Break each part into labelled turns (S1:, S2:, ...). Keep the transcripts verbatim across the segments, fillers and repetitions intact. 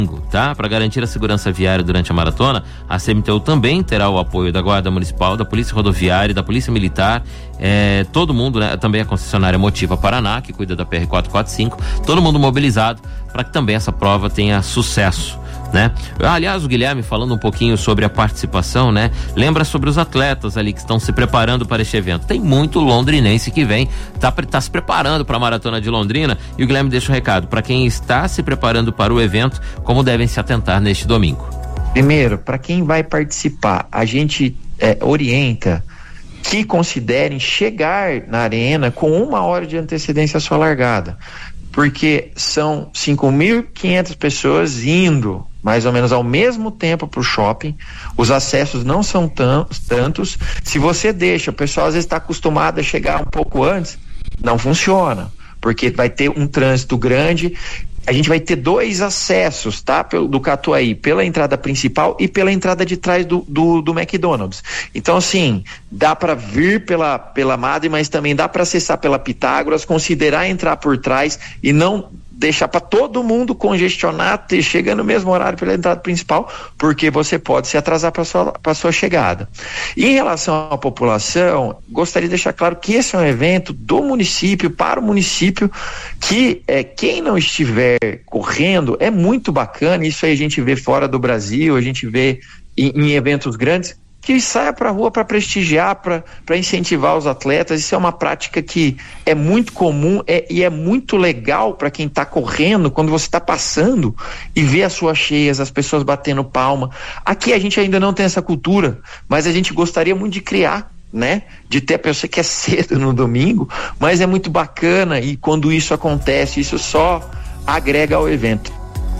S1: Tá? Para garantir a segurança viária durante a maratona, a C M T U também terá o apoio da Guarda Municipal, da Polícia Rodoviária, da Polícia Militar, é, todo mundo, né? Também a concessionária Motiva Paraná, que cuida da P R quatrocentos e quarenta e cinco, todo mundo mobilizado para que também essa prova tenha sucesso, né? Aliás, o Guilherme falando um pouquinho sobre a participação, né? Lembra sobre os atletas ali que estão se preparando para este evento. Tem muito londrinense que vem, tá, tá se preparando para a Maratona de Londrina, e o Guilherme deixa um recado para quem está se preparando para o evento, como devem se atentar neste domingo.
S2: Primeiro, para quem vai participar, a gente é, orienta que considerem chegar na arena com uma hora de antecedência à sua largada, porque são cinco mil e quinhentas pessoas indo mais ou menos ao mesmo tempo para o shopping, os acessos não são tão, tantos. Se você deixa, o pessoal às vezes está acostumado a chegar um pouco antes, não funciona, porque vai ter um trânsito grande. A gente vai ter dois acessos, tá? Pelo, do Catuaí, pela entrada principal e pela entrada de trás do, do, do McDonald's. Então, assim, dá para vir pela, pela Madre, mas também dá para acessar pela Pitágoras, considerar entrar por trás e não deixar para todo mundo congestionar, ter, chega no mesmo horário pela entrada principal, porque você pode se atrasar para sua, para sua chegada. E em relação à população, gostaria de deixar claro que esse é um evento do município, para o município, que é, quem não estiver correndo é muito bacana. Isso aí a gente vê fora do Brasil, a gente vê em, em eventos grandes, que saia para a rua para prestigiar, para incentivar os atletas. Isso é uma prática que é muito comum é, e é muito legal para quem está correndo, quando você está passando e vê as suas cheias, as pessoas batendo palma. Aqui a gente ainda não tem essa cultura, mas a gente gostaria muito de criar, né? De ter, eu sei que é cedo no domingo, mas é muito bacana, e quando isso acontece, isso só agrega ao evento.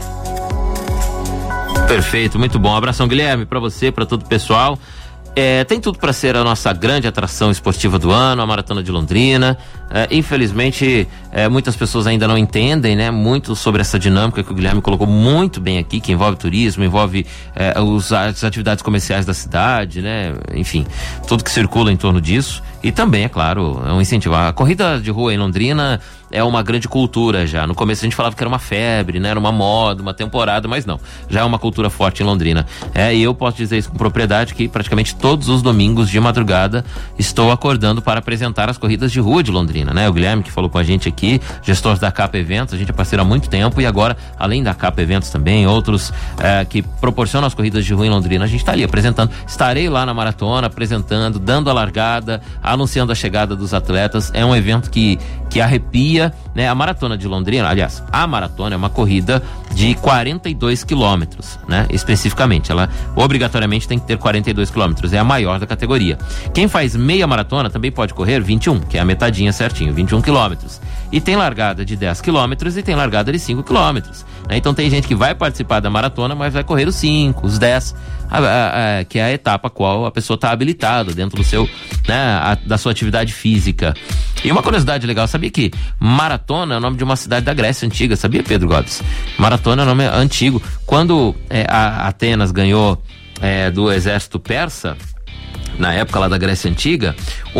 S1: Perfeito, muito bom. Um abração, Guilherme, para você, para todo o pessoal. É, tem tudo para ser a nossa grande atração esportiva do ano, a Maratona de Londrina. É, infelizmente, é, muitas pessoas ainda não entendem, né, muito sobre essa dinâmica que o Guilherme colocou muito bem aqui, que envolve turismo, envolve é, os, as atividades comerciais da cidade, né, enfim, tudo que circula em torno disso. E também, é claro, é um incentivo. A corrida de rua em Londrina é uma grande cultura já. No começo a gente falava que era uma febre, né? Era uma moda, uma temporada, mas não. Já é uma cultura forte em Londrina. É, e eu posso dizer isso com propriedade, que praticamente todos os domingos de madrugada estou acordando para apresentar as corridas de rua de Londrina, né? O Guilherme, que falou com a gente aqui, gestor da Capa Eventos, a gente é parceiro há muito tempo, e agora, além da Capa Eventos também, outros é, que proporcionam as corridas de rua em Londrina, a gente está ali apresentando. Estarei lá na maratona, apresentando, dando a largada, anunciando a chegada dos atletas. É um evento que, que arrepia, né? A Maratona de Londrina, aliás, a maratona é uma corrida de quarenta e dois quilômetros, né? Especificamente, ela obrigatoriamente tem que ter quarenta e dois quilômetros, é a maior da categoria. Quem faz meia maratona também pode correr vinte e um, que é a metadinha certinho, vinte e um quilômetros. E tem largada de dez quilômetros e tem largada de cinco quilômetros, né? Então tem gente que vai participar da maratona, mas vai correr os cinco, os dez, a, a, a, que é a etapa a qual a pessoa está habilitada dentro do seu, né, a, da sua atividade física. E uma curiosidade legal, sabia que Maratona é o nome de uma cidade da Grécia Antiga, sabia, Pedro Gomes? Maratona é o nome antigo. Quando é, a Atenas ganhou é, do exército persa, na época lá da Grécia Antiga,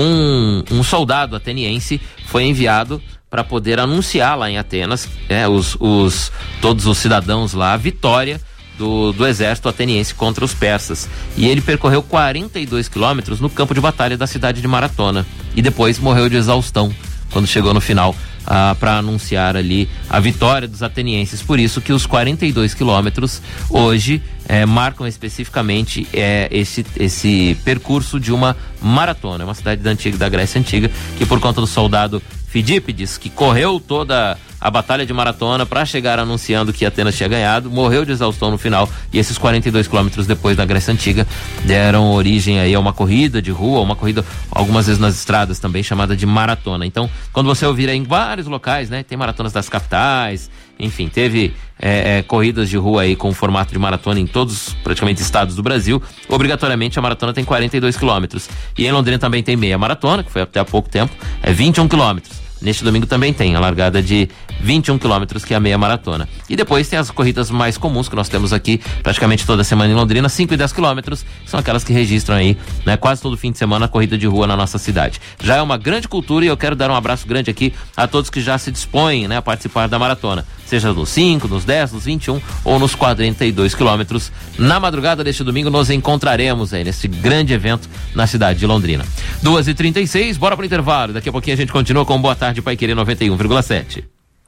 S1: um, um soldado ateniense foi enviado para poder anunciar lá em Atenas, é, os, os, todos os cidadãos lá, a vitória do, do exército ateniense contra os persas. E ele percorreu quarenta e dois quilômetros no campo de batalha da cidade de Maratona. E depois morreu de exaustão quando chegou no final, ah, para anunciar ali a vitória dos atenienses. Por isso que os quarenta e dois quilômetros hoje eh, marcam especificamente eh, esse, esse percurso de uma maratona. É uma cidade da, antiga, da Grécia Antiga, que por conta do soldado Fidípides, que correu toda a batalha de maratona para chegar anunciando que Atenas tinha ganhado, morreu de exaustão no final, e esses quarenta e dois quilômetros depois da Grécia Antiga deram origem aí a uma corrida de rua, uma corrida algumas vezes nas estradas também, chamada de maratona. Então, quando você ouvir aí em vários locais, né, tem maratonas das capitais, enfim, teve é, é, corridas de rua aí com formato de maratona em todos, praticamente, estados do Brasil. Obrigatoriamente a maratona tem quarenta e dois quilômetros. E em Londrina também tem meia maratona, que foi até há pouco tempo, é vinte e um quilômetros. Neste domingo também tem a largada de vinte e um quilômetros, que é a meia maratona. E depois tem as corridas mais comuns que nós temos aqui praticamente toda semana em Londrina, cinco e dez quilômetros, que são aquelas que registram aí, né, quase todo fim de semana a corrida de rua na nossa cidade. Já é uma grande cultura, e eu quero dar um abraço grande aqui a todos que já se dispõem, né, a participar da maratona. seja nos cinco, nos dez, nos vinte e um ou nos quarenta e dois quilômetros. Na madrugada deste domingo nos encontraremos aí nesse grande evento na cidade de Londrina. duas e trinta e seis, bora pro intervalo. Daqui a pouquinho a gente continua com Boa Tarde Paiquerê noventa e um vírgula sete.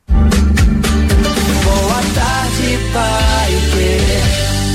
S3: Boa tarde, Paiquerê.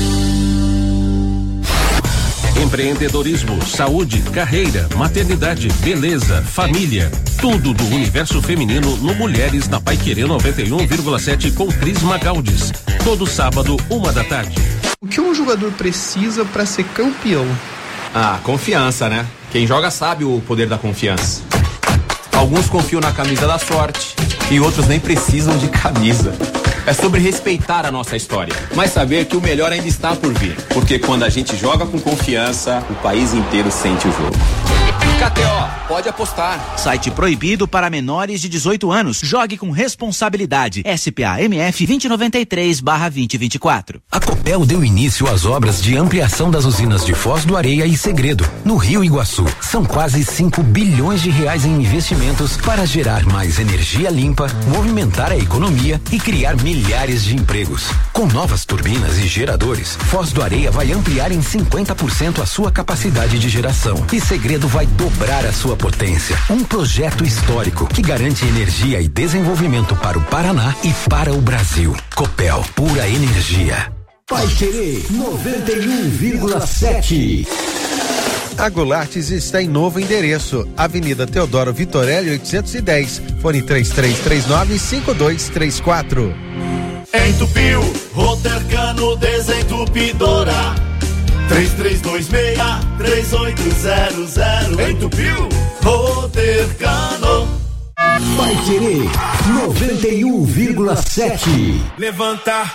S4: Empreendedorismo, saúde, carreira, maternidade, beleza, família. Tudo do universo feminino no Mulheres na Paiquerê noventa e um vírgula sete com Cris Magaldes. Todo sábado, uma da tarde.
S5: O que um jogador precisa para ser campeão?
S6: Ah, confiança, né? Quem joga sabe o poder da confiança. Alguns confiam na camisa da sorte e outros nem precisam de camisa. É sobre respeitar a nossa história, mas saber que o melhor ainda está por vir. Porque quando a gente joga com confiança, o país inteiro sente o jogo. K T O, pode apostar.
S7: Site proibido para menores de dezoito anos. Jogue com responsabilidade. S P A M F vinte noventa e três barra vinte vinte e quatro.
S8: A Copel deu início às obras de ampliação das usinas de Foz do Areia e Segredo, no Rio Iguaçu. São quase cinco bilhões de reais em investimentos para gerar mais energia limpa, movimentar a economia e criar milhares de empregos. Com novas turbinas e geradores, Foz do Areia vai ampliar em cinquenta por cento a sua capacidade de geração e Segredo vai dobrar a sua potência. Um projeto histórico que garante energia e desenvolvimento para o Paraná e para o Brasil. Copel, pura energia.
S9: Paiquerê noventa e um vírgula sete.
S10: A Goulartes está em novo endereço, Avenida Teodoro Vitorelli oitocentos e dez, fone três três três nove cinco dois três quatro.
S11: Entupiu, Rotercano Desentupidora, três três dois seis, três oito zero zero. Entupiu, Rotercano.
S9: Paiquerê noventa e um vírgula sete.
S11: Levantar,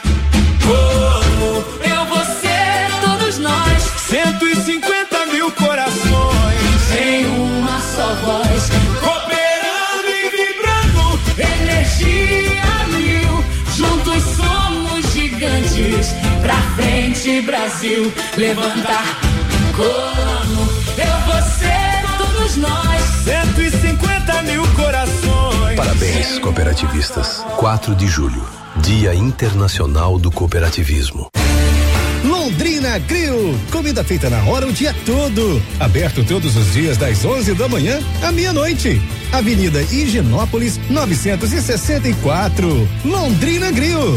S11: oh,
S3: Eu, você, todos nós,
S11: cento e cinquenta mil corações
S3: em uma só voz,
S11: cooperando e vibrando,
S3: energia mil, juntos somos gigantes, pra frente Brasil, levantar como eu, você, todos nós,
S11: cento e cinquenta mil corações.
S8: Parabéns, cooperativistas. quatro de julho, Dia Internacional do Cooperativismo.
S12: Londrina Grill, comida feita na hora o dia todo. Aberto todos os dias das onze da manhã à meia-noite. Avenida Higienópolis novecentos e sessenta e quatro. Londrina Grill.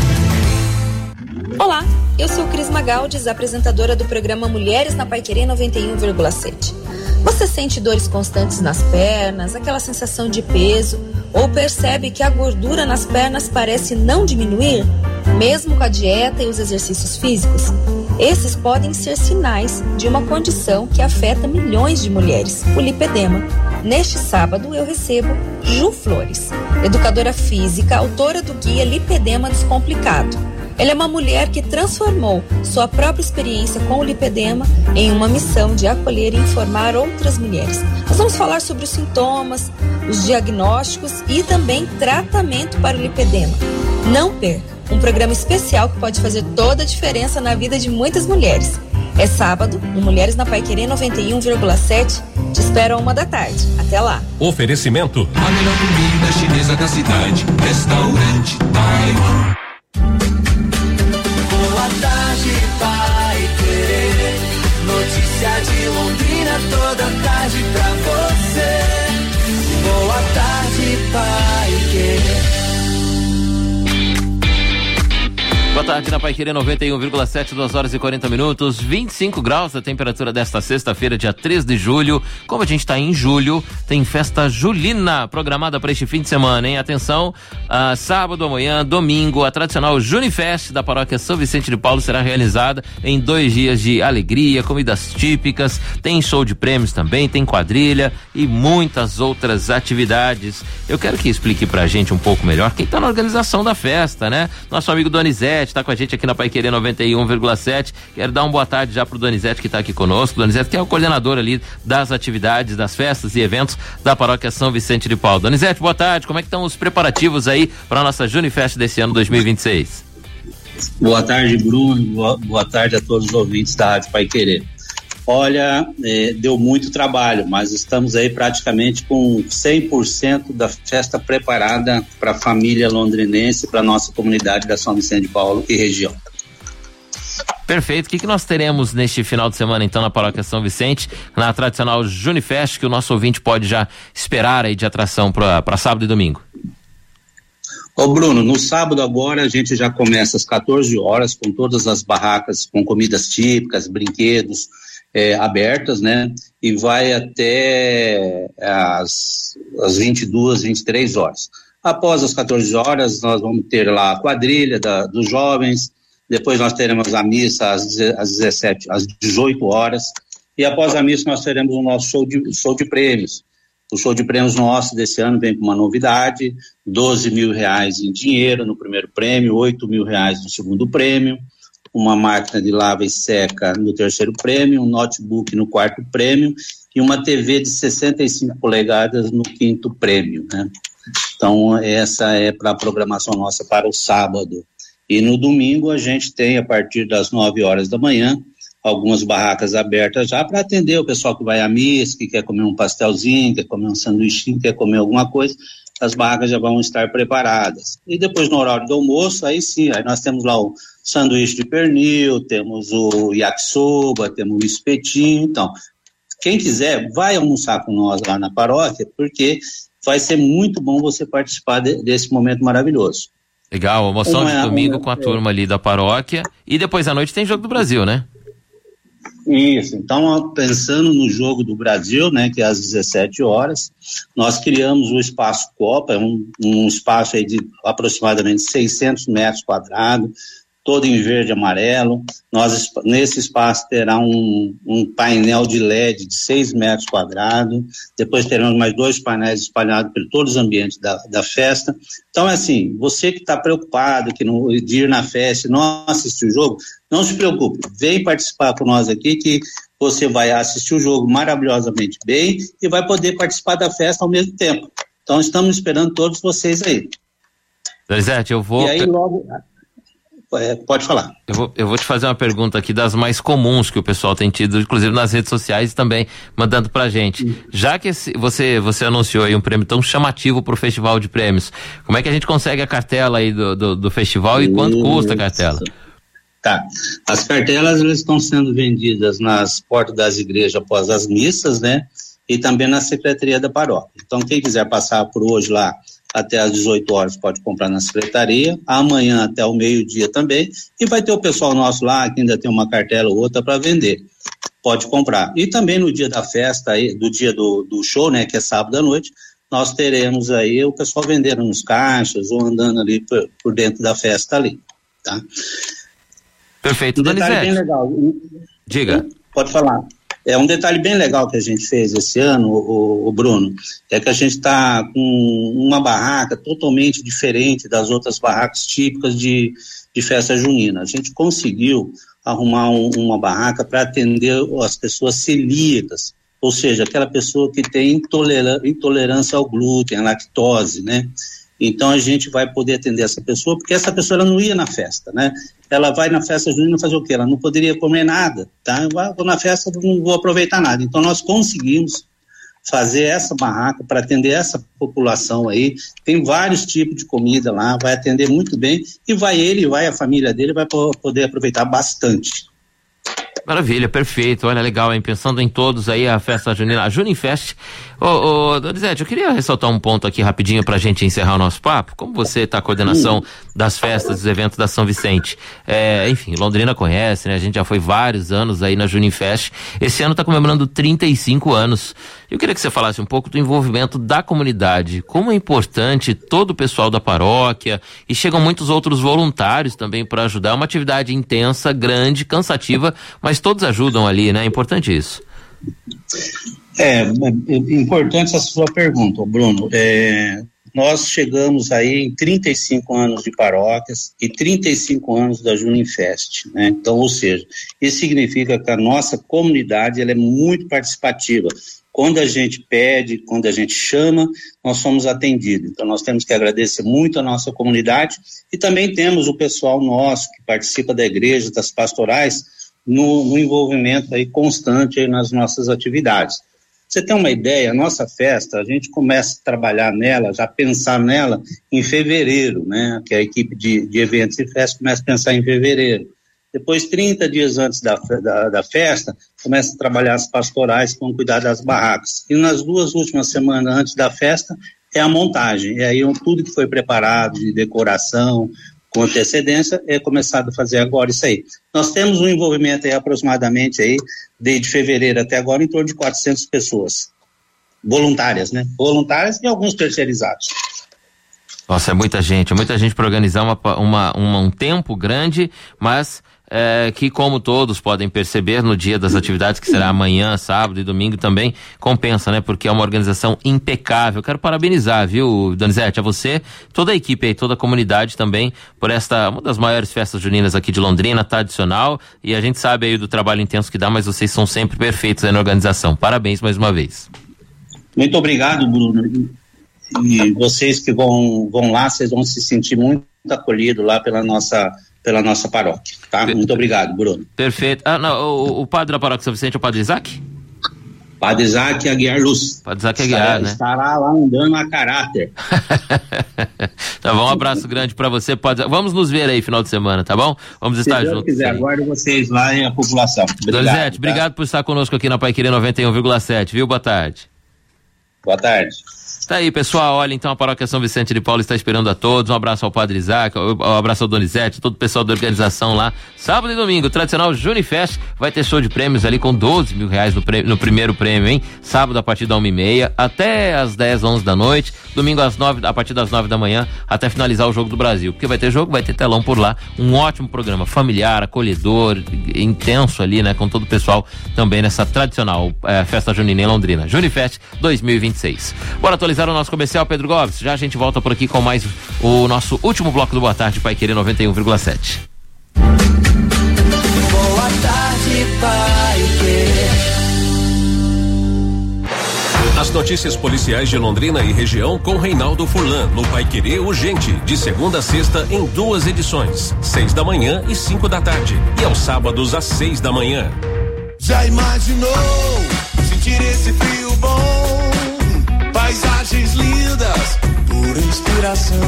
S13: Olá, eu sou Cris Magaldes, apresentadora do programa Mulheres na Paiquerê noventa e um vírgula sete. Você sente dores constantes nas pernas, aquela sensação de peso, ou percebe que a gordura nas pernas parece não diminuir, mesmo com a dieta e os exercícios físicos? Esses podem ser sinais de uma condição que afeta milhões de mulheres, o lipedema. Neste sábado eu recebo Ju Flores, educadora física, autora do guia Lipedema Descomplicado. Ela é uma mulher que transformou sua própria experiência com o lipedema em uma missão de acolher e informar outras mulheres. Nós vamos falar sobre os sintomas, os diagnósticos e também tratamento para o lipedema. Não perca, um programa especial que pode fazer toda a diferença na vida de muitas mulheres. É sábado, no Mulheres na Paiquerê noventa e um vírgula sete. Te espero a uma da tarde. Até lá.
S4: Oferecimento:
S14: a melhor comida chinesa da cidade, Restaurante Taiwan.
S3: Boa tarde, Paiquerê, notícia de Londrina toda tarde pra você. Boa tarde, Paiquerê.
S1: Boa tarde na Paiquerê noventa e um vírgula sete, duas horas e quarenta minutos, vinte e cinco graus a temperatura desta sexta-feira, dia três de julho. Como a gente está em julho, tem festa julina programada para este fim de semana, hein? Atenção, uh, sábado, amanhã, domingo, a tradicional Junifest da paróquia São Vicente de Paulo será realizada em dois dias de alegria, comidas típicas, tem show de prêmios também, tem quadrilha e muitas outras atividades. Eu quero que explique pra gente um pouco melhor quem tá na organização da festa, né? Nosso amigo Donizete está com a gente aqui na Paiquerê noventa e um vírgula sete. Quero dar uma boa tarde já pro Donizete que está aqui conosco. Donizete que é o coordenador ali das atividades, das festas e eventos da paróquia São Vicente de Paulo. Donizete, boa tarde. Como é que estão os preparativos aí para a nossa Junifest desse ano dois mil e vinte e seis?
S15: Boa tarde, Bruno. Boa, boa tarde a todos os ouvintes da Rádio Paiquerê. Olha, eh, deu muito trabalho, mas estamos aí praticamente com cem por cento da festa preparada para a família londrinense, para a nossa comunidade da São Vicente de Paulo e região.
S1: Perfeito. O que, que nós teremos neste final de semana, então, na Paróquia São Vicente, na tradicional Junifest, que o nosso ouvinte pode já esperar aí de atração para sábado e domingo?
S15: Ô Bruno, no sábado agora a gente já começa às quatorze horas com todas as barracas com comidas típicas, brinquedos é, abertas, né? E vai até as, as vinte e duas, vinte e três horas. Após as quatorze horas nós vamos ter lá a quadrilha da, dos jovens, depois nós teremos a missa às, às dezessete, às dezoito horas, e após a missa nós teremos o nosso show de, show de prêmios. O show de prêmios nosso desse ano vem com uma novidade: doze mil reais em dinheiro no primeiro prêmio, oito mil reais no segundo prêmio, uma máquina de lava e seca no terceiro prêmio, um notebook no quarto prêmio e uma T V de sessenta e cinco polegadas no quinto prêmio, né? Então essa é para a programação nossa para o sábado. E no domingo a gente tem, a partir das nove horas da manhã, algumas barracas abertas já para atender o pessoal que vai à missa, que quer comer um pastelzinho, quer comer um sanduichinho, quer comer alguma coisa. As barracas já vão estar preparadas. E depois, no horário do almoço, aí sim, aí nós temos lá o sanduíche de pernil, temos o yakisoba, temos o espetinho. Então, quem quiser, vai almoçar com nós lá na paróquia, porque vai ser muito bom você participar de, desse momento maravilhoso.
S1: Legal, almoção uma, de domingo uma, com a é. turma ali da paróquia, e depois à noite tem Jogo do Brasil, né?
S15: Isso, então pensando no Jogo do Brasil, né, que é às dezessete horas, nós criamos o Espaço Copa, é um, um espaço aí de aproximadamente seiscentos metros quadrados, todo em verde e amarelo. Nós, nesse espaço terá um, um painel de L E D de seis metros quadrados, depois teremos mais dois painéis espalhados por todos os ambientes da, da festa. Então, é assim, você que está preocupado que não, de ir na festa e não assistir o jogo, não se preocupe, vem participar com nós aqui que você vai assistir o jogo maravilhosamente bem e vai poder participar da festa ao mesmo tempo. Então, estamos esperando todos vocês aí.
S1: Donizete, eu vou...
S15: E aí, logo... É, pode falar.
S1: Eu vou, eu vou te fazer uma pergunta aqui das mais comuns que o pessoal tem tido, inclusive nas redes sociais também, mandando pra gente. Hum. Já que esse, você, você anunciou aí um prêmio tão chamativo pro Festival de Prêmios, como é que a gente consegue a cartela aí do, do, do festival e quanto Isso. custa a cartela?
S15: Tá. As cartelas elas estão sendo vendidas nas portas das igrejas após as missas, né? E também na secretaria da paróquia. Então, quem quiser passar por hoje lá até às dezoito horas pode comprar na secretaria, amanhã até o meio-dia também, e vai ter o pessoal nosso lá que ainda tem uma cartela ou outra para vender, pode comprar. E também no dia da festa, aí, do dia do, do show, né, que é sábado à noite, nós teremos aí o pessoal vendendo nos caixas ou andando ali por, por dentro da festa ali, tá?
S1: Perfeito,
S15: um detalhe bem legal.
S1: Diga.
S15: Pode falar. É um detalhe bem legal que a gente fez esse ano, o, o Bruno, é que a gente está com uma barraca totalmente diferente das outras barracas típicas de, de festa junina. A gente conseguiu arrumar um, uma barraca para atender as pessoas celíacas, ou seja, aquela pessoa que tem intoleran- intolerância ao glúten, à lactose, né? Então a gente vai poder atender essa pessoa, porque essa pessoa ela não ia na festa, né? Ela vai na festa junina fazer o quê? Ela não poderia comer nada, tá? Eu vou na festa, não vou aproveitar nada. Então nós conseguimos fazer essa barraca para atender essa população aí. Tem vários tipos de comida lá, vai atender muito bem e vai ele, vai a família dele, vai poder aproveitar bastante.
S1: Maravilha, perfeito, olha, legal, hein? Pensando em todos aí, a festa junina, a Junifest. Ô, ô, Donizete, eu queria ressaltar um ponto aqui rapidinho pra gente encerrar o nosso papo. Como você tá a coordenação das festas, dos eventos da São Vicente, é, enfim, Londrina conhece, né? A gente já foi vários anos aí na Junifest. Esse ano tá comemorando trinta e cinco anos. Eu queria que você falasse um pouco do envolvimento da comunidade, como é importante todo o pessoal da paróquia, e chegam muitos outros voluntários também para ajudar. É uma atividade intensa, grande, cansativa, mas todos ajudam ali, né? É importante isso.
S15: É, é importante essa sua pergunta, Bruno. É, nós chegamos aí em trinta e cinco anos de paróquias e trinta e cinco anos da Junifest, né? Então, ou seja, isso significa que a nossa comunidade ela é muito participativa. Quando a gente pede, quando a gente chama, nós somos atendidos. Então, nós temos que agradecer muito a nossa comunidade e também temos o pessoal nosso que participa da igreja, das pastorais, no, no envolvimento aí constante aí nas nossas atividades. Você tem uma ideia, a nossa festa, a gente começa a trabalhar nela, já pensar nela em fevereiro, né? Que a equipe de, de eventos e festas começa a pensar em fevereiro. Depois, trinta dias antes da, da, da festa, começa a trabalhar as pastorais que vão cuidar das barracas. E nas duas últimas semanas antes da festa, é a montagem. E aí tudo que foi preparado de decoração, com antecedência, é começado a fazer agora isso aí. Nós temos um envolvimento aí aproximadamente aí, desde fevereiro até agora, em torno de quatrocentas pessoas voluntárias, né? Voluntárias e alguns terceirizados.
S1: Nossa, é muita gente, é muita gente para organizar uma, uma, uma, um tempo grande, mas é, que, como todos podem perceber, no dia das atividades, que será amanhã, sábado e domingo também, compensa, né? Porque é uma organização impecável. Quero parabenizar, viu, Donizete, a você, toda a equipe aí, toda a comunidade também, por esta, uma das maiores festas juninas aqui de Londrina, tradicional, e a gente sabe aí do trabalho intenso que dá, mas vocês são sempre perfeitos aí na organização. Parabéns mais uma vez.
S15: Muito obrigado, Bruno. E vocês que vão, vão lá, vocês vão se sentir muito acolhidos lá pela nossa, pela nossa paróquia, tá? Muito obrigado, Bruno.
S1: Perfeito. Ah, não, o, o padre da paróquia São Vicente é o padre Isaac?
S15: Padre Isaac Aguiar Luz.
S1: Padre Isaac Aguiar, né?
S15: Estará lá andando a caráter.
S1: Tá bom, um abraço grande pra você. Pode... Vamos nos ver aí final de semana, tá bom? Vamos estar juntos. Se Deus
S15: quiser, aguardo vocês lá e a população.
S1: Donizete, tá? Obrigado por estar conosco aqui na Paiquerê noventa e um vírgula sete, viu? Boa tarde.
S15: Boa tarde.
S1: Tá aí, pessoal, olha, então a paróquia São Vicente de Paulo está esperando a todos, um abraço ao padre Isaac, um abraço ao Donizete, todo o pessoal da organização lá, sábado e domingo, o tradicional Junifest, vai ter show de prêmios ali com doze mil reais no, prêmio, no primeiro prêmio, hein, sábado a partir da uma e meia, até às dez, onze da noite, domingo às nove, a partir das nove da manhã, até finalizar o Jogo do Brasil, porque vai ter jogo, vai ter telão por lá, um ótimo programa, familiar, acolhedor, intenso ali, né, com todo o pessoal também nessa tradicional é, festa junina em Londrina, Junifest dois mil e vinte e seis. Bora atualizar o nosso comercial, Pedro Gomes. Já a gente volta por aqui com mais o nosso último bloco do Boa Tarde Paiquerê noventa e um vírgula sete.
S3: Boa tarde, Paiquerê.
S4: As notícias policiais de Londrina e região com Reinaldo Furlan, no Paiquerê Urgente, de segunda a sexta em duas edições, seis da manhã e cinco da tarde, e aos sábados às seis da manhã.
S11: Já imaginou sentir esse frio bom? Paisagens lindas, pura inspiração.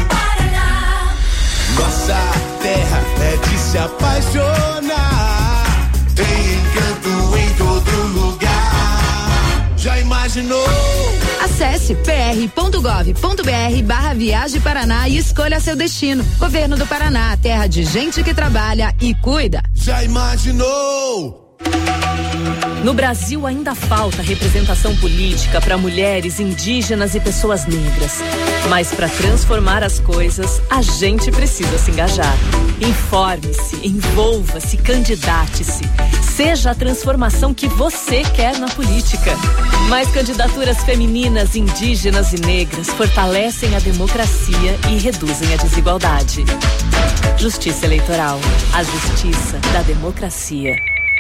S11: Nossa terra é de se apaixonar. Tem encanto em todo lugar. Já imaginou?
S16: Acesse p r ponto gov ponto b r barra Viagem Paraná e escolha seu destino. Governo do Paraná, terra de gente que trabalha e cuida.
S11: Já imaginou?
S17: No Brasil ainda falta representação política para mulheres, indígenas e pessoas negras. Mas para transformar as coisas, a gente precisa se engajar. Informe-se, envolva-se, candidate-se. Seja a transformação que você quer na política. Mais candidaturas femininas, indígenas e negras fortalecem a democracia e reduzem a desigualdade. Justiça Eleitoral, a justiça da democracia.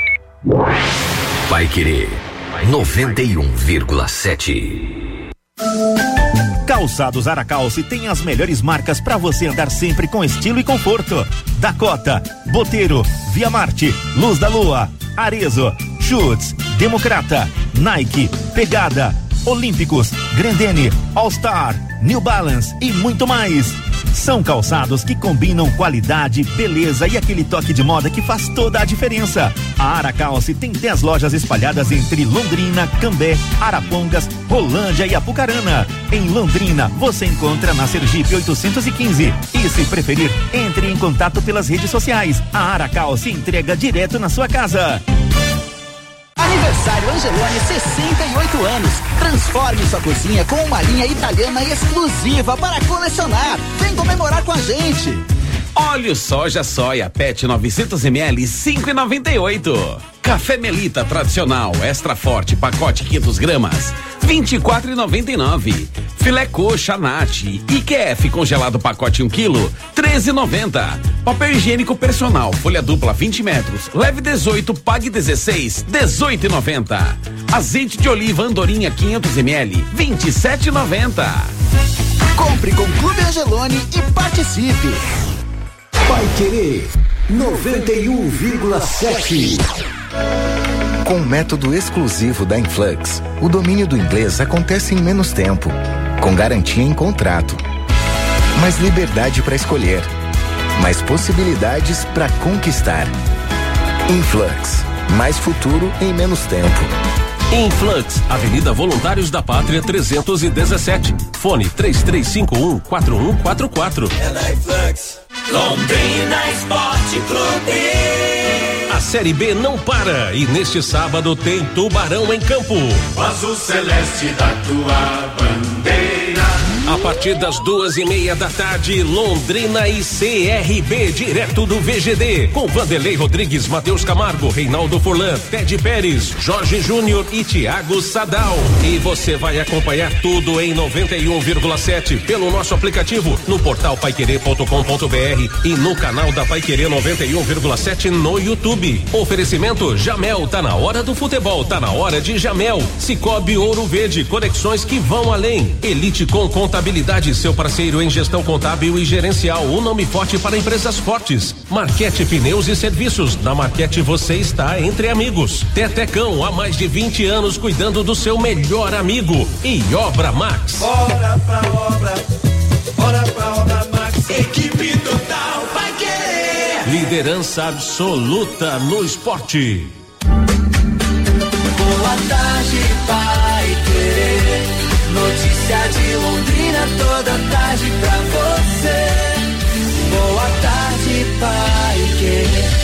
S8: Paiquerê noventa e um vírgula sete.
S18: Calçados Aracalce tem as melhores marcas para você andar sempre com estilo e conforto. Dakota, Boteiro, Via Marte, Luz da Lua, Arezzo, Schutz, Democrata, Nike, Pegada, Olímpicos, Grendene, All Star, New Balance e muito mais. São calçados que combinam qualidade, beleza e aquele toque de moda que faz toda a diferença. A Aracalce tem dez lojas espalhadas entre Londrina, Cambé, Arapongas, Rolândia e Apucarana. Em Londrina, você encontra na Sergipe oitocentos e quinze. E se preferir, entre em contato pelas redes sociais. A Aracalce entrega direto na sua casa.
S19: Aniversário Angeloni, sessenta e oito anos. Transforme sua cozinha com uma linha italiana exclusiva para colecionar. Vem comemorar com a gente.
S20: Óleo soja soia Pet novecentos mililitros, cinco e noventa e oito. Café Melita tradicional extra forte pacote quinhentas gramas, vinte e quatro e noventa e nove. Filé coxa Nat I Q F congelado pacote um quilo, treze e noventa. Papel higiênico personal folha dupla vinte metros, leve dezoito, pague dezesseis, dezoito e noventa. Azeite de oliva Andorinha quinhentos mililitros, vinte e sete e noventa.
S19: Compre com Clube Angeloni e participe.
S9: Paiquerê noventa e um vírgula sete.
S21: Com o método exclusivo da Influx, o domínio do inglês acontece em menos tempo, com garantia em contrato. Mais liberdade para escolher, mais possibilidades para conquistar. Influx, mais futuro em menos tempo.
S4: Influx, Avenida Voluntários da Pátria trezentos e dezessete. Fone três três cinco um, quatro um quatro quatro.
S3: É na Influx, Londrina Esporte Clube.
S4: A Série B não para e neste sábado tem Tubarão em campo.
S3: O azul celeste da tua bandeira.
S4: A partir das duas e meia da tarde, Londrina e C R B, direto do V G D, com Vanderlei Rodrigues, Matheus Camargo, Reinaldo Furlan, Ted Pérez, Jorge Júnior e Thiago Sadal. E você vai acompanhar tudo em noventa e um vírgula sete pelo nosso aplicativo, no portal paiquerê ponto com ponto br e no canal da Paiquerê noventa e um vírgula sete no YouTube. Oferecimento Jamel, tá na hora do futebol, tá na hora de Jamel. Cicobi Ouro Verde, conexões que vão além. Elite com Contabilidade, seu parceiro em gestão contábil e gerencial, um nome forte para empresas fortes. Marquete Pneus e Serviços, na Marquete você está entre amigos. Tetecão, há mais de vinte anos cuidando do seu melhor amigo. E Obra Max.
S3: Bora pra obra, bora pra obra Max, equipe total vai querer.
S4: Liderança absoluta no esporte.
S3: Boa tarde, vai querer. Notícia de Londrina toda tarde pra você. Boa tarde, vai querer.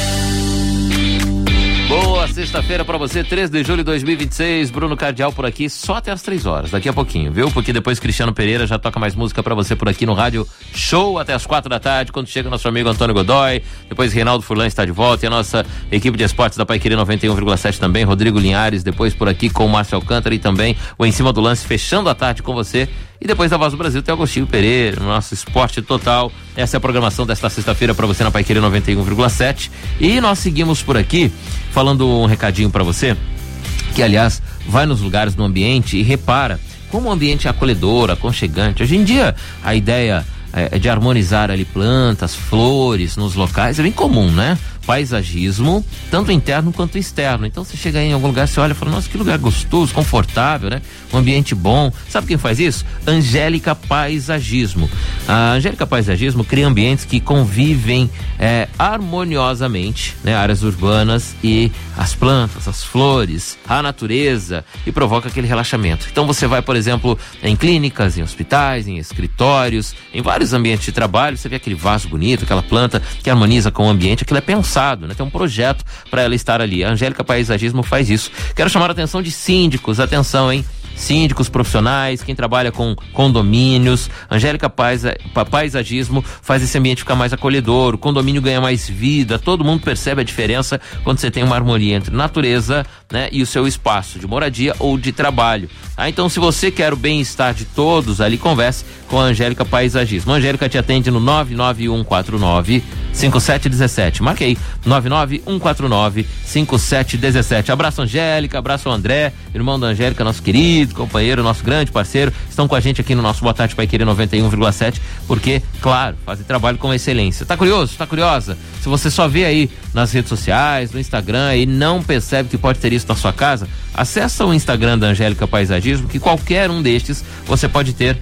S1: Boa sexta-feira pra você, três de julho de dois mil e vinte e seis. Bruno Cardial por aqui, só até as três horas, daqui a pouquinho, viu? Porque depois Cristiano Pereira já toca mais música pra você por aqui no Rádio Show até as quatro da tarde, quando chega nosso amigo Antônio Godoy. Depois Reinaldo Furlan está de volta e a nossa equipe de esportes da Paiquerê noventa e um vírgula sete também, Rodrigo Linhares, depois por aqui com o Márcio Alcântara e também o Em Cima do Lance, fechando a tarde com você. E depois da Voz do Brasil tem Agostinho Pereira, no nosso Esporte Total. Essa é a programação desta sexta-feira para você na Paiquerê noventa e um vírgula sete. E nós seguimos por aqui falando um recadinho para você, que aliás vai nos lugares do ambiente e repara como o ambiente é acolhedor, aconchegante. Hoje em dia a ideia é de harmonizar ali plantas, flores nos locais é bem comum, né? Paisagismo, tanto interno quanto externo. Então você chega aí em algum lugar, você olha e fala, nossa, que lugar gostoso, confortável, né? Um ambiente bom. Sabe quem faz isso? Angélica Paisagismo. A Angélica Paisagismo cria ambientes que convivem é, harmoniosamente, né? Áreas urbanas e as plantas, as flores, a natureza, e provoca aquele relaxamento. Então você vai, por exemplo, em clínicas, em hospitais, em escritórios, em vários ambientes de trabalho, você vê aquele vaso bonito, aquela planta que harmoniza com o ambiente, aquilo é pensado. Né? Tem um projeto para ela estar ali. A Angélica Paisagismo faz isso. Quero chamar a atenção de síndicos, atenção, hein? Síndicos profissionais, quem trabalha com condomínios. Angélica Paisa, Paisagismo faz esse ambiente ficar mais acolhedor, o condomínio ganha mais vida, todo mundo percebe a diferença quando você tem uma harmonia entre natureza, né, e o seu espaço de moradia ou de trabalho. Ah, então se você quer o bem-estar de todos ali, converse com a Angélica Paisagismo. A Angélica te atende no nove nove um quatro nove cinco sete um sete. Marque aí, nove nove um quatro nove cinco sete um sete. Abraço Angélica, abraço André, irmão da Angélica, nosso querido companheiro, nosso grande parceiro, estão com a gente aqui no nosso Boa Tarde Paiquerê noventa e um vírgula sete, porque, claro, fazem trabalho com excelência. Tá curioso? Tá curiosa? Se você só vê aí nas redes sociais, no Instagram e não percebe que pode ter isso na sua casa, acessa o Instagram da Angélica Paisagismo, que qualquer um destes você pode ter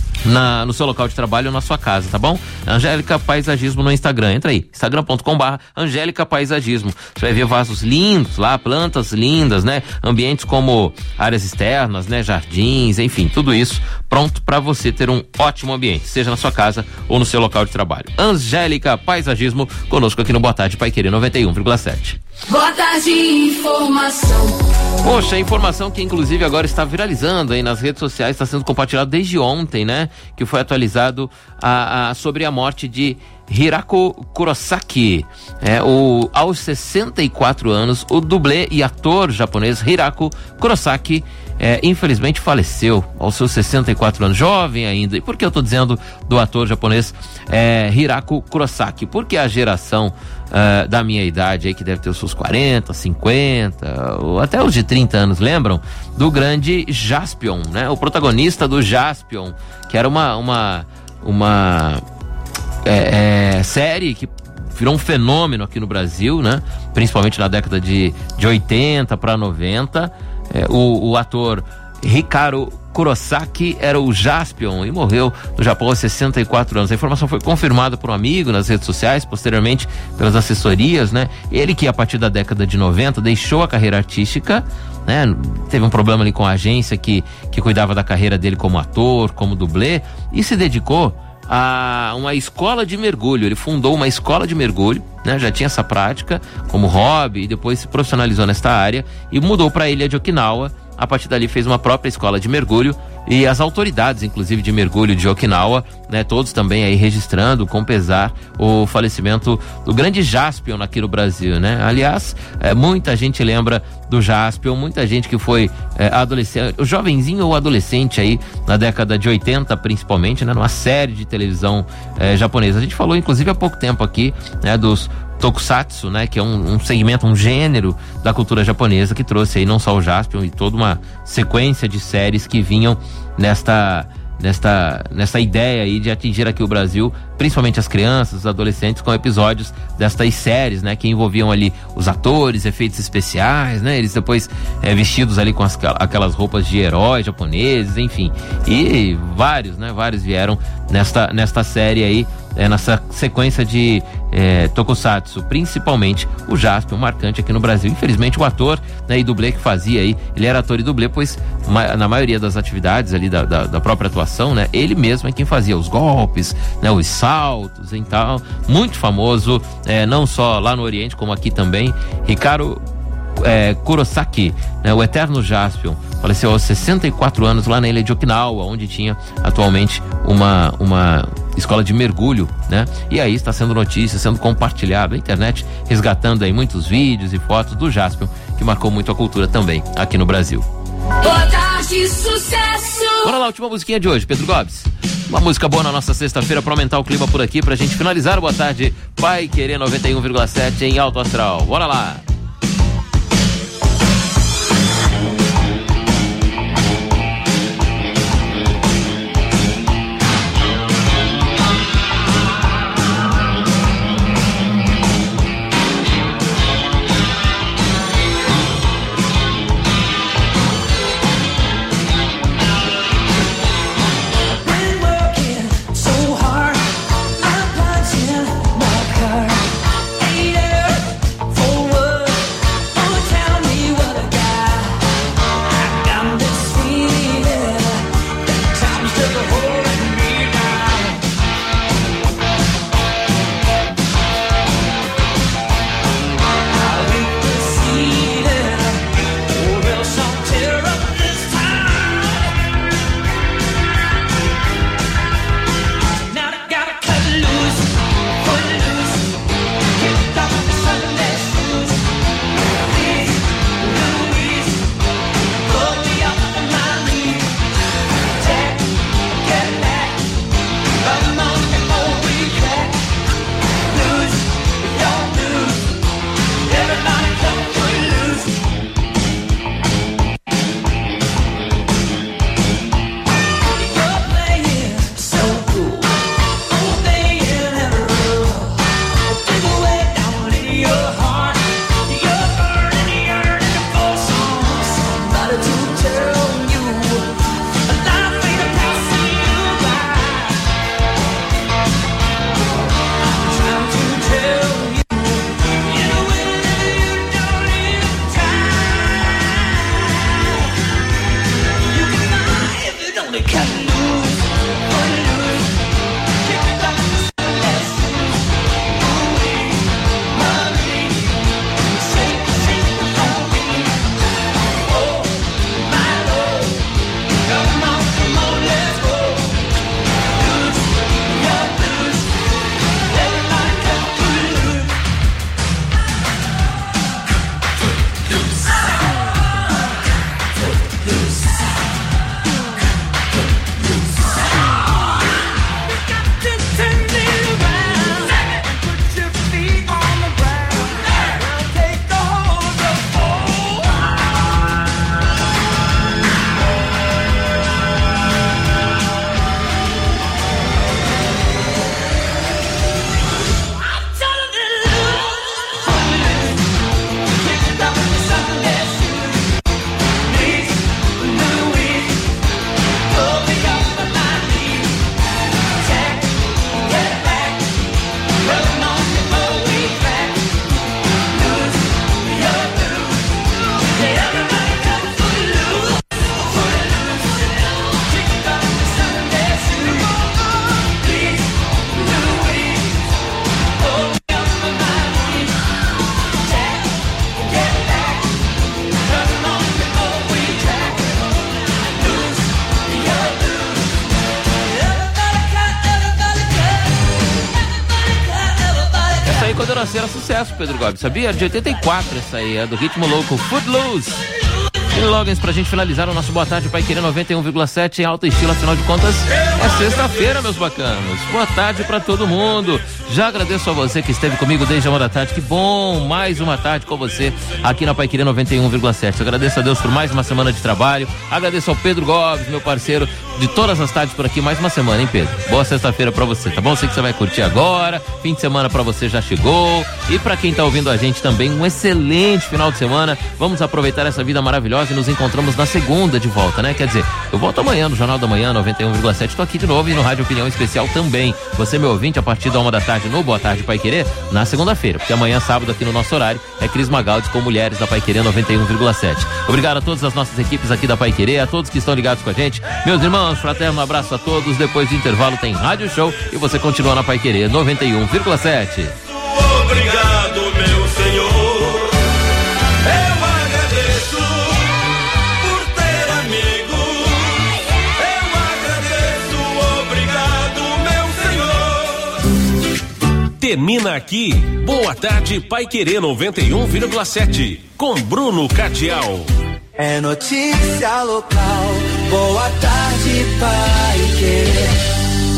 S1: Na, no seu local de trabalho ou na sua casa, tá bom? Angélica Paisagismo no Instagram, entra aí, instagram ponto com barra Angélica Paisagismo. Você vai ver vasos lindos lá, plantas lindas, né? Ambientes como áreas externas, né? Jardins, enfim, tudo isso pronto para você ter um ótimo ambiente, seja na sua casa ou no seu local de trabalho. Angélica Paisagismo, conosco aqui no Boa Tarde Paiquerê noventa e um vírgula sete.
S16: Boa tarde, informação.
S1: Poxa, a informação que inclusive agora está viralizando aí nas redes sociais, está sendo compartilhado desde ontem, né? Que foi atualizado a, a, sobre a morte de Hirako Kurosaki. É, o, aos sessenta e quatro anos, o dublê e ator japonês Hirako Kurosaki É, infelizmente faleceu aos seus sessenta e quatro anos, jovem ainda. E por que eu tô dizendo do ator japonês é, Hirako Kurosaki? Porque a geração uh, da minha idade aí, que deve ter os seus quarenta, cinquenta, ou até os de trinta anos, lembram? Do grande Jaspion, né? O protagonista do Jaspion, que era uma uma, uma é, é, série que virou um fenômeno aqui no Brasil, né? Principalmente na década de, de oitenta para noventa. É, o, o ator Ricardo Kurosaki era o Jaspion e morreu no Japão aos sessenta e quatro anos. A informação foi confirmada por um amigo nas redes sociais, posteriormente pelas assessorias, né? Ele que a partir da década de noventa deixou a carreira artística, né? Teve um problema ali com a agência que, que cuidava da carreira dele como ator, como dublê, e se dedicou a uma escola de mergulho. Ele fundou uma escola de mergulho, né? Já tinha essa prática como hobby e depois se profissionalizou nesta área e mudou para a ilha de Okinawa. A partir dali fez uma própria escola de mergulho e as autoridades, inclusive de mergulho de Okinawa, né, todos também aí registrando com pesar o falecimento do grande Jaspion aqui no Brasil, né? Aliás, é, muita gente lembra do Jaspion, muita gente que foi é, adolescente, o jovenzinho ou adolescente aí na década de oitenta principalmente, né, numa série de televisão é, japonesa. A gente falou inclusive há pouco tempo aqui, né, dos Tokusatsu, né, que é um, um segmento, um gênero da cultura japonesa que trouxe aí não só o Jaspion e toda uma sequência de séries que vinham nesta nesta nesta ideia aí de atingir aqui o Brasil, principalmente as crianças, os adolescentes, com episódios destas séries, né, que envolviam ali os atores, efeitos especiais, né, eles depois é, vestidos ali com as, aquelas roupas de heróis japoneses, enfim, e vários, né, vários vieram nesta nesta série aí, é, nessa sequência de é, Tokusatsu, principalmente o Jaspion, marcante aqui no Brasil. Infelizmente o ator, né, e dublê que fazia aí, ele era ator e dublê, pois ma, na maioria das atividades ali da, da, da própria atuação, né, ele mesmo é quem fazia os golpes, né, os saltos e tal, muito famoso, é, não só lá no Oriente como aqui também. Ricardo é, Kurosaki, né, o eterno Jaspion, faleceu aos sessenta e quatro anos lá na ilha de Okinawa, onde tinha atualmente uma, uma escola de mergulho, né? E aí está sendo notícia, sendo compartilhado, a internet resgatando aí muitos vídeos e fotos do Jaspion, que marcou muito a cultura também aqui no Brasil.
S3: Boa tarde, sucesso!
S1: Bora lá, última musiquinha de hoje, Pedro Gomes. Uma música boa na nossa sexta-feira pra aumentar o clima por aqui, pra gente finalizar o Boa Tarde Paiquerê noventa e um vírgula sete em Alto Astral. Bora lá!
S3: For what?
S1: Cachaça era sucesso, Pedro Gomes, sabia? De oitenta e quatro essa aí, é do Ritmo Louco, Footloose. E Logans, pra gente finalizar o nosso Boa Tarde Pai Querer noventa e um vírgula sete em alto estilo, afinal de contas, é sexta-feira, meus bacanos. Boa tarde pra todo mundo. Já agradeço a você que esteve comigo desde a uma da tarde. Que bom, mais uma tarde com você aqui na Pai Querer noventa e um vírgula sete. Agradeço a Deus por mais uma semana de trabalho. Agradeço ao Pedro Gomes, meu parceiro de todas as tardes por aqui, mais uma semana, hein, Pedro? Boa sexta-feira pra você, tá bom? Sei que você vai curtir agora. Fim de semana pra você já chegou. E pra quem tá ouvindo a gente também, um excelente final de semana. Vamos aproveitar essa vida maravilhosa e nos encontramos na segunda de volta, né? Quer dizer, eu volto amanhã no Jornal da Manhã, noventa e um vírgula sete. Tô aqui de novo e no Rádio Opinião Especial também. Você, meu ouvinte, a partir da uma da tarde no Boa Tarde Pai Querer, na segunda-feira, porque amanhã, sábado, aqui no nosso horário, é Cris Magaldi com Mulheres da Pai Querer noventa e um vírgula sete. Obrigado a todas as nossas equipes aqui da Pai Querer, a todos que estão ligados com a gente. Meus irmãos, fraterno abraço a todos. Depois do intervalo tem Rádio Show e você continua na Pai Querer noventa e um vírgula sete.
S3: Obrigado, meu Senhor. Eu agradeço por ter amigo. Eu agradeço, obrigado, meu Senhor.
S4: Termina aqui Boa Tarde Pai Querer noventa e um vírgula sete com Bruno Cardial.
S11: É notícia local. Boa tarde, Pai Querer.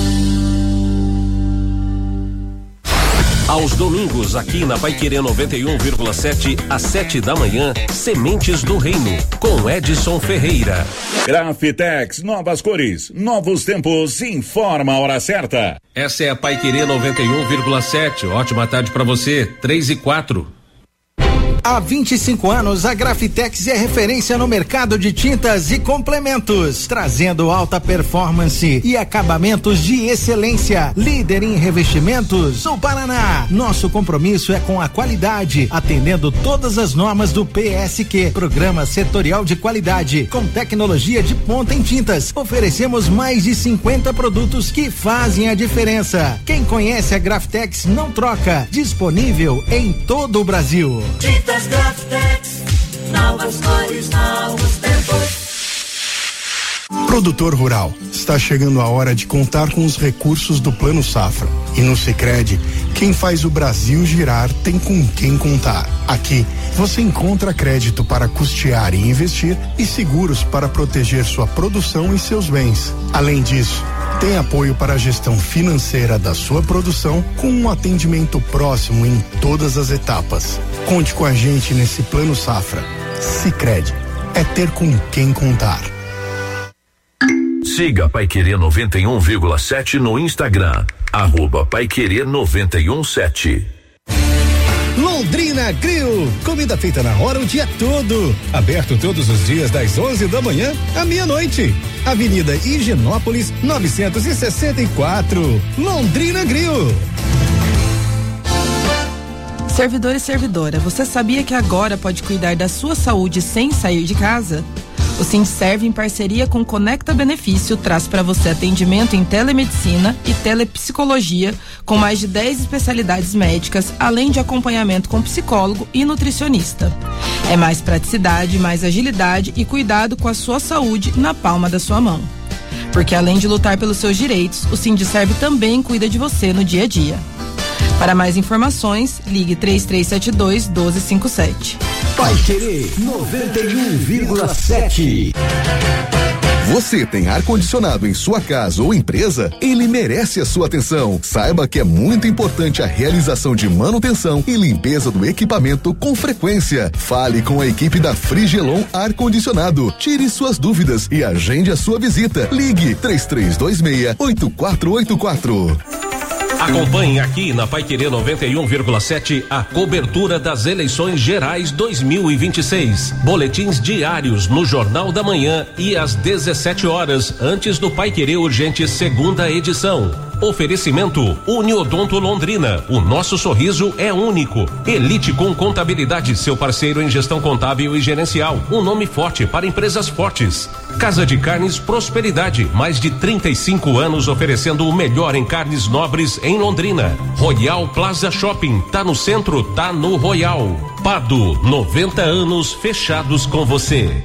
S4: Aos domingos, aqui na Pai Querer noventa e um vírgula sete, às sete da manhã, Sementes do Reino, com Edson Ferreira.
S2: Grafitex, novas cores, novos tempos, informa a hora certa.
S4: Essa é a Pai Querer noventa e um vírgula sete. Ótima tarde pra você, três e quatro.
S22: Há vinte e cinco anos, a Grafitex é referência no mercado de tintas e complementos, trazendo alta performance e acabamentos de excelência. Líder em revestimentos no Paraná. Nosso compromisso é com a qualidade, atendendo todas as normas do P S Q, Programa Setorial de Qualidade, com tecnologia de ponta em tintas. Oferecemos mais de cinquenta produtos que fazem a diferença. Quem conhece a Grafitex não troca. Disponível em todo o Brasil.
S3: Tintas Grafitex, novas cores, novos tempos.
S23: Produtor rural, está chegando a hora de contar com os recursos do Plano Safra. E no Sicredi, quem faz o Brasil girar tem com quem contar. Aqui, você encontra crédito para custear e investir e seguros para proteger sua produção e seus bens. Além disso, tem apoio para a gestão financeira da sua produção com um atendimento próximo em todas as etapas. Conte com a gente nesse Plano Safra. Sicredi, é ter com quem contar.
S24: Siga Pai Querer noventa e um vírgula sete no Instagram, arroba Pai Querer noventa e um sete.
S12: Londrina Grill, comida feita na hora o dia todo. Aberto todos os dias das onze da manhã à meia-noite. Avenida Higienópolis novecentos e sessenta e quatro. Londrina Grill.
S25: Servidor e servidora, você sabia que agora pode cuidar da sua saúde sem sair de casa? O Sindserv, em parceria com Conecta Benefício, traz para você atendimento em telemedicina e telepsicologia, com mais de dez especialidades médicas, além de acompanhamento com psicólogo e nutricionista. É mais praticidade, mais agilidade e cuidado com a sua saúde na palma da sua mão. Porque além de lutar pelos seus direitos, o Sindserv também cuida de você no dia a dia. Para mais informações, ligue três três sete dois, um dois cinco sete.
S9: Pai Querer noventa e um vírgula sete.
S26: Você tem ar-condicionado em sua casa ou empresa? Ele merece a sua atenção. Saiba que é muito importante a realização de manutenção e limpeza do equipamento com frequência. Fale com a equipe da Frigelon Ar-Condicionado. Tire suas dúvidas e agende a sua visita. Ligue três três dois seis, oito quatro oito quatro.
S4: Acompanhe aqui na Pai Querer noventa e um vírgula sete a cobertura das eleições gerais dois mil e vinte e seis. Boletins diários no Jornal da Manhã e às dezessete horas, antes do Pai Querer Urgente segunda edição. Oferecimento Uniodonto Londrina. O nosso sorriso é único. Elite com Contabilidade, seu parceiro em gestão contábil e gerencial. Um nome forte para empresas fortes. Casa de Carnes Prosperidade. Mais de trinta e cinco anos oferecendo o melhor em carnes nobres em Londrina. Royal Plaza Shopping. Tá no centro, tá no Royal. Pado, noventa anos fechados com você.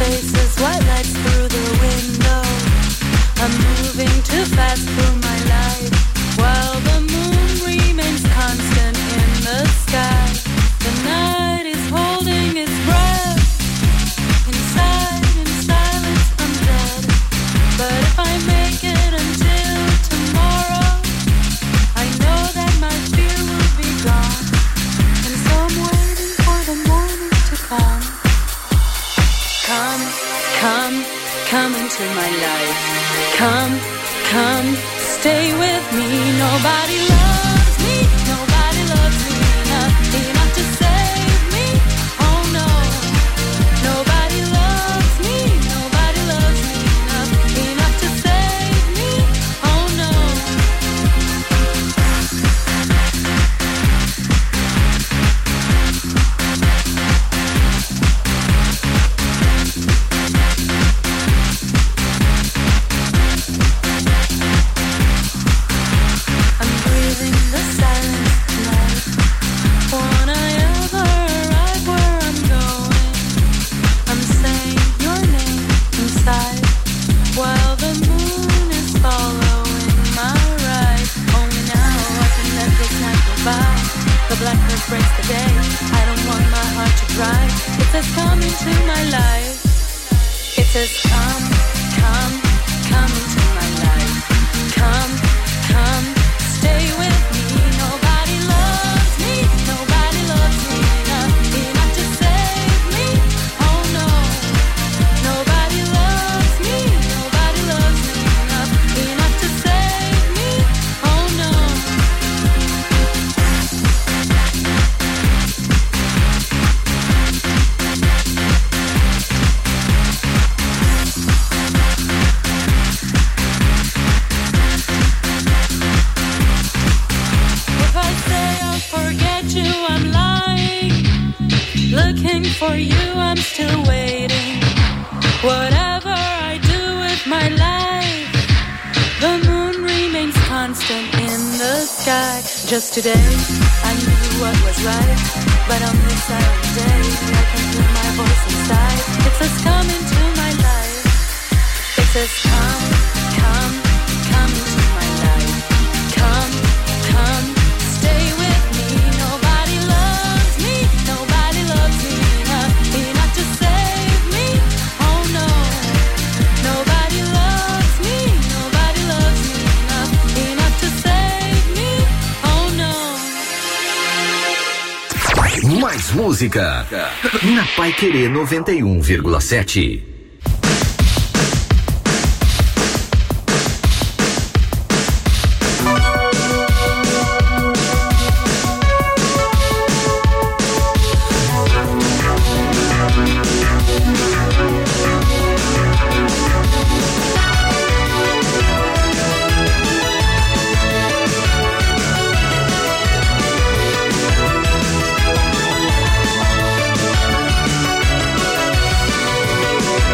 S5: faces, white lights through the window. I'm moving too fast through my life, while the moon remains constant in the sky. The night is holding its breath. Inside, in silence, I'm dead. But if I make it until tomorrow, I know that my fear will be gone. And so I'm waiting for the morning to come. Come, come, come into my life. Come, come, stay with me. Nobody loves me, nobody loves me enough, enough to save me. Oh no, nobody loves me, nobody loves me enough, enough to save me. Oh no. I'm breathing the silence tonight. Won't I ever arrive where I'm going? I'm saying your name inside, while the moon is following my ride. Only now I can let this night go by. The blackbird breaks the day. I don't want my heart to dry. It says come into my life. It says come, come, come into my life. Come, come, stay with me. Nobody loves me, nobody loves me enough, enough to save me. Oh no, nobody loves me, nobody loves me enough, enough to save me. Oh no. If I say I'll forget you, I'm lying. Looking for you, I'm still waiting. Whatever I do with my life, the moon remains constant in the sky. Just today, I knew what was right, but on this silent day, I can hear my voice inside. It says come into my life. It says come, come, come into my life. Come, come, stay with me. Nobody loves me, nobody loves me enough, enough to save me. Oh no, nobody loves me, nobody loves me enough, enough to save me. Oh no.
S8: Mais música na Paiquerê noventa e um vírgula sete.
S5: Oh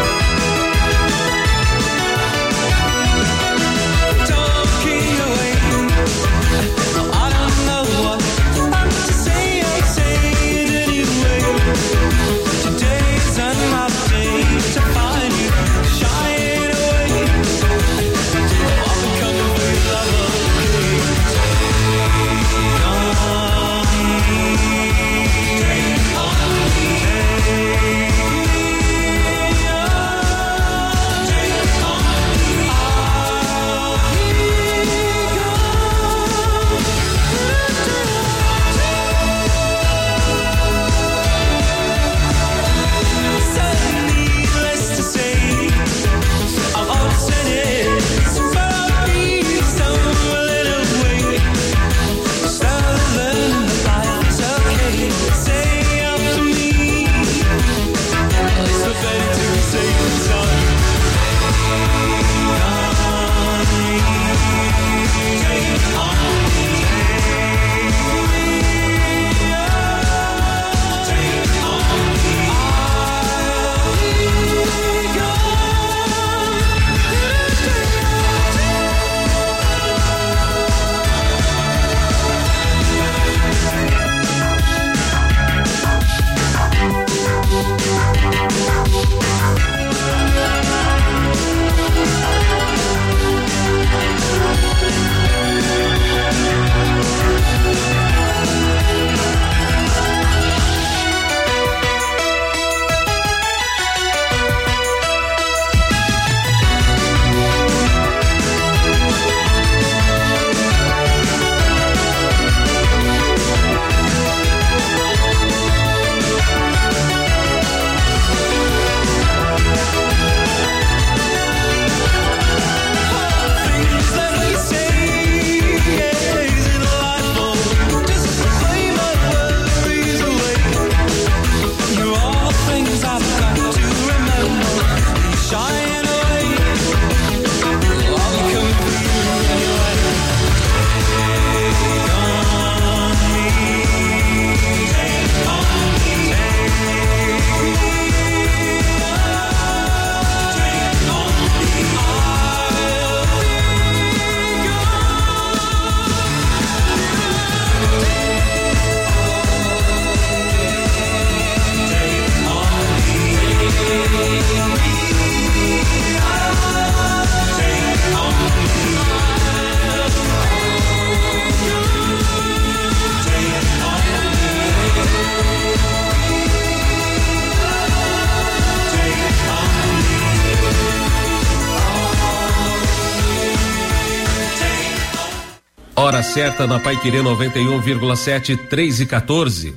S4: Hora certa na Paiquerê noventa e um vírgula sete, três e quatorze.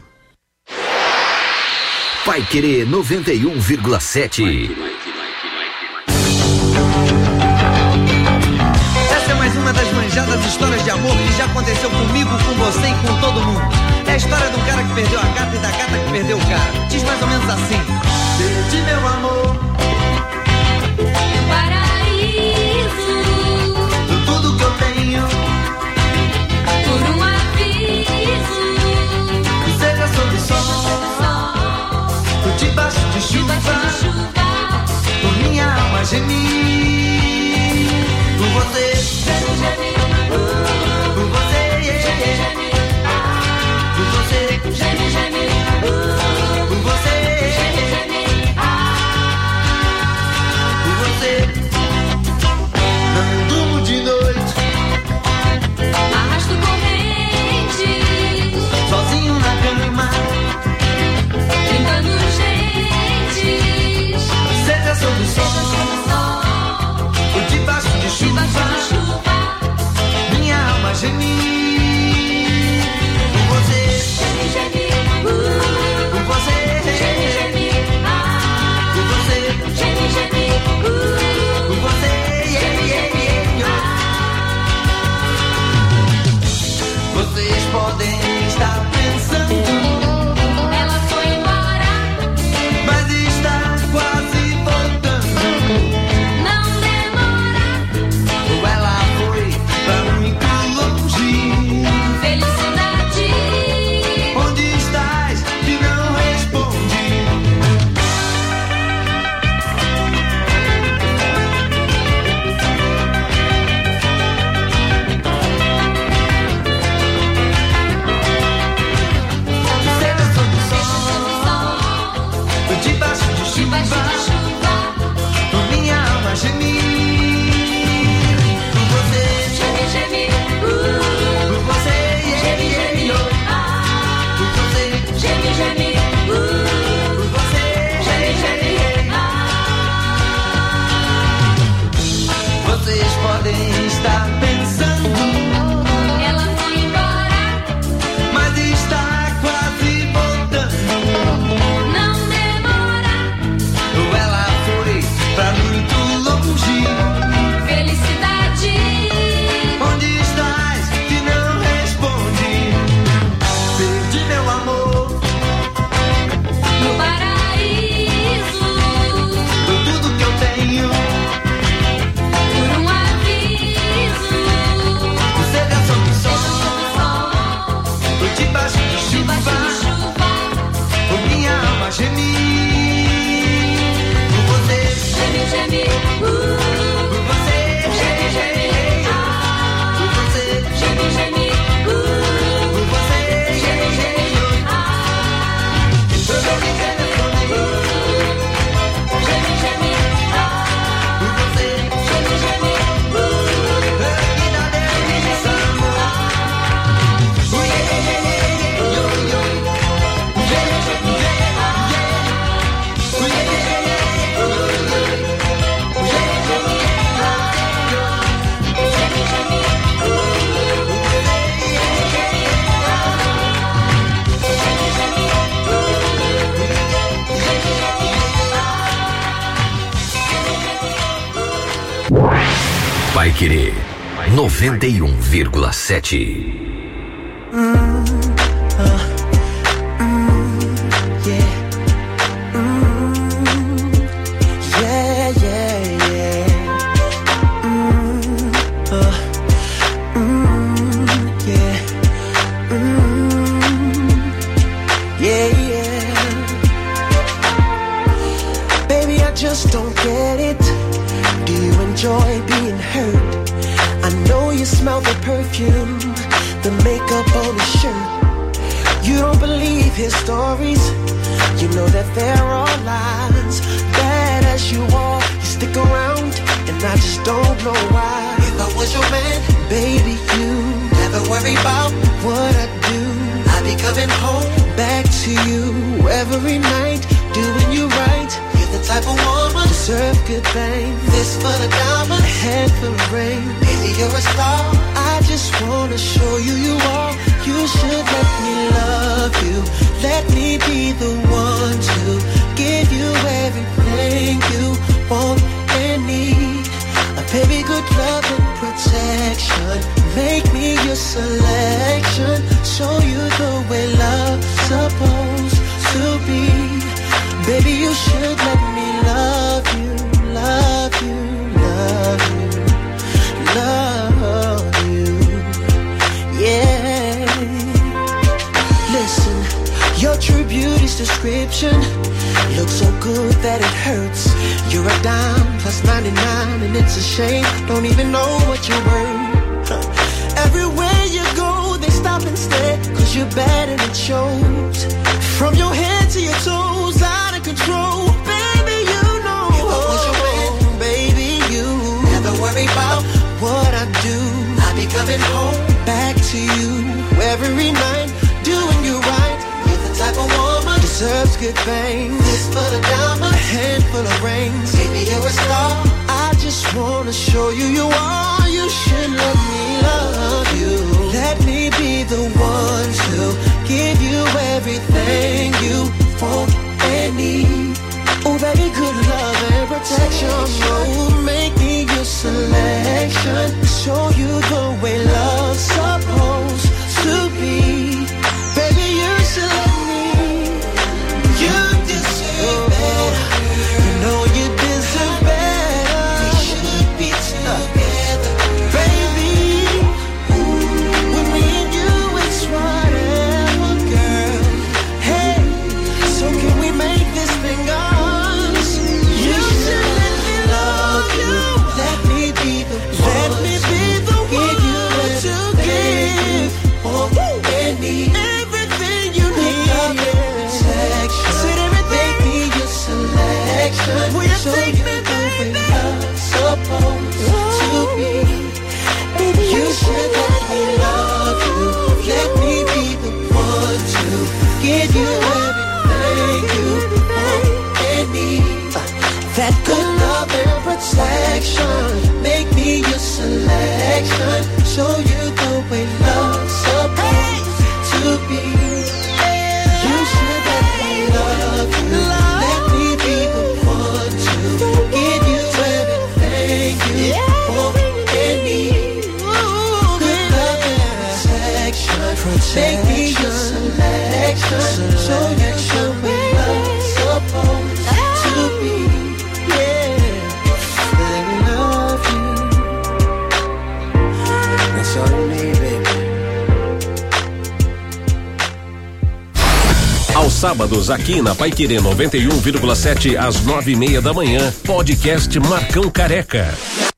S8: Paiquerê noventa e um vírgula sete.
S6: Essa é mais uma das manjadas histórias de amor que já aconteceu comigo, com você e com todo mundo. É a história do cara que perdeu a gata e da gata que perdeu o cara. Diz mais ou menos assim: perdi meu amor,
S5: meu paraíso,
S6: tudo que eu tenho,
S5: por um aviso,
S6: seja sob sol, por debaixo de chuva, por minha alma gemir, por você, por você, yeah, yeah. Por você, geme, geme, por você, por você, não durmo de noite,
S5: arrasto corrente,
S6: sozinho na cama,
S5: brincando gente,
S6: seja sob o sol, por debaixo de chuva, minha alma gemir, por você,
S5: geme, geme,
S6: por você,
S5: geme, geme,
S6: por você,
S5: geme, geme,
S6: por você, yeah, yeah, yeah. Vocês podem estar pensando,
S5: ela foi embora,
S6: mas está quase voltando.
S5: não demora,
S6: Ou ela foi pra muito longe.
S5: felicidade,
S6: Onde estás que não responde? Seja sob o sol, por debaixo de
S5: debaixo
S6: chuva,
S5: de chuva,
S6: por minha alma gemir, por você,
S5: geme, geme,
S6: por você, yeah,
S5: geme,
S6: yeah,
S5: geme,
S6: yeah. Por você,
S5: geme, geme,
S6: por você,
S5: geme, geme,
S6: vocês podem estar pensando,
S5: ela foi embora,
S6: mas está quase voltando.
S5: não demora,
S6: Ou ela foi pra muito longe.
S5: felicidade,
S6: Onde estás que não responde? Perdi meu amor,
S5: no paraíso,
S6: tudo que eu tenho,
S5: por um aviso,
S6: seja sob o sol,
S5: sol,
S6: por debaixo de
S5: debaixo
S6: chuva,
S5: de chuva,
S6: por minha alma gemir, por você,
S5: geme, geme,
S6: por você,
S5: geme, geme,
S6: por você,
S5: geme, geme,
S6: por você,
S5: geme, geme,
S6: eu não me telefone,
S5: geme, geme,
S6: por você,
S5: geme, geme,
S6: aqui na definição. Yeah, yeah, yeah, yeah, yo, yo. Yeah, yeah, yeah, yeah. Yeah, yeah, yeah, yeah, yo, yo. Yeah, yeah,
S8: Paiquerê noventa e um vírgula sete.
S3: Yeah, yeah, yeah. Mm, uh, mm, yeah. Mm, yeah, yeah. Baby, I just don't get it. Do you enjoy being hurt? I know you smell the perfume, the makeup on his shirt. You don't believe his stories. You know that there are lies. Bad as you are, you stick around, and I just don't know why. If I was your man, baby, you never worry about what I do. I'd be coming home back to you every night, doing you right. You're the type of woman to deserve good things. This for the diamond, hand full of rain. Baby, you're a star. I just wanna show you you are. You should let me love you. Let me be the one to give you everything you want and need. A baby, good love and protection. Make me your selection. Show you the way love's supposed to be. Baby, you should let me love you, love you, love you, love you, yeah. Listen, your true beauty's description looks so good that it hurts. You're a dime plus ninety-nine and it's a shame. Don't even know what you're worth. Everywhere you go, they stop and stare, cause you're bad and it shows. From your head to your toes, out of control. Baby, you know. What was your man? Baby, you never worry about what I do. I'll be coming home back to you every night, doing you right. You're the type of woman deserves good things. This for the diamond, a handful of rings. Baby, you're a star. I just wanna show you you are. You should let me love you. Let me be the one to give you everything you want and need. Oh, baby, good love and protection. Oh, make me your selection. Show you the way love's supposed to be. Baby, you should let me. You deserve better. You know you deserve better. We should be together, baby. With me and you, it's whatever, girl. Hey, so can we make this thing ours? You should let me love you. Let me be the one. Let me be the one to give. Oh, and need everything you need. Protection. Said everything. Make me your selection. Will you take me, baby? Supposed to be. Baby, you should let me love you. Let me be the one to give you everything you want and need. That good love and protection. Make me your selection. Show you the way love's supposed to be. You should let me love you. Let me be the one to give you everything you want and need. Good love and protection. Make me your selection. Show you the way love's supposed to be. Yeah, let me love you. That's all you need, baby.
S4: Aos sábados, aqui na Paiquerê noventa e um vírgula sete, às nove e meia da manhã, podcast Marcão Careca.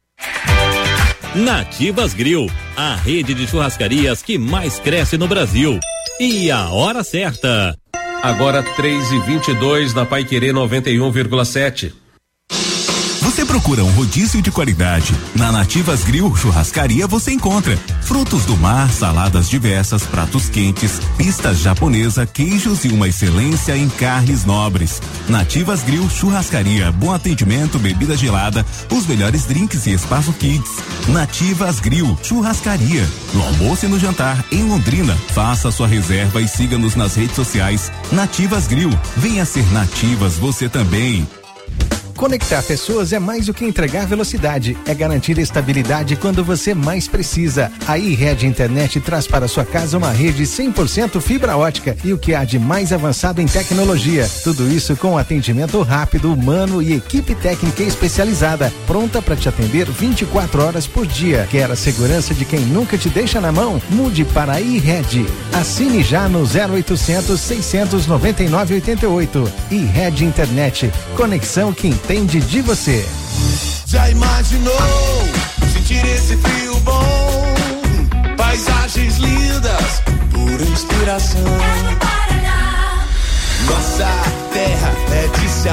S7: Nativas Grill, a rede de churrascarias que mais cresce no Brasil. E a hora certa.
S4: Agora três e vinte e dois na Paiquerê noventa e um vírgula sete.
S10: Você procura um rodízio de qualidade? Na Nativas Grill Churrascaria você encontra frutos do mar, saladas diversas, pratos quentes, pistas japonesa, queijos e uma excelência em carnes nobres. Nativas Grill Churrascaria, bom atendimento, bebida gelada, os melhores drinks e espaço kids. Nativas Grill Churrascaria, no almoço e no jantar em Londrina. Faça sua reserva e siga-nos nas redes sociais. Nativas Grill, venha ser Nativas você também.
S22: Conectar pessoas é mais do que entregar velocidade, é garantir estabilidade quando você mais precisa. A iRede Internet traz para sua casa uma rede cem por cento fibra ótica e o que há de mais avançado em tecnologia. Tudo isso com atendimento rápido, humano e equipe técnica especializada, pronta para te atender vinte e quatro horas por dia. Quer a segurança de quem nunca te deixa na mão? Mude para a iRede. Assine já no zero oitocentos, seiscentos e noventa e nove, oitenta e oito. iRede Internet. Conexão que entende de você.
S11: Já imaginou sentir esse frio bom? Paisagens lindas, pura inspiração. Nossa terra é de se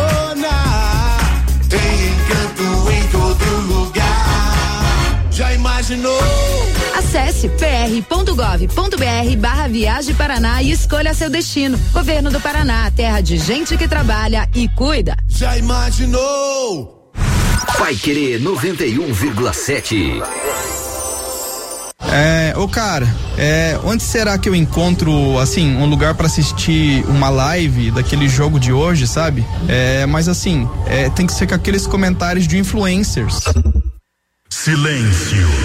S11: apaixonar. Tem encanto em todo lugar. Já imaginou imaginou?
S16: Acesse p r ponto gov ponto b r barra Viagem Paraná e escolha seu destino. Governo do Paraná, terra de gente que trabalha e cuida.
S11: Já imaginou?
S24: Paiquerê noventa e um vírgula sete.
S13: É, ô cara, é, onde será que eu encontro, assim, um lugar pra assistir uma live daquele jogo de hoje, sabe? É, mas assim, é, tem que ser com aqueles comentários de influencers.
S14: Silêncio.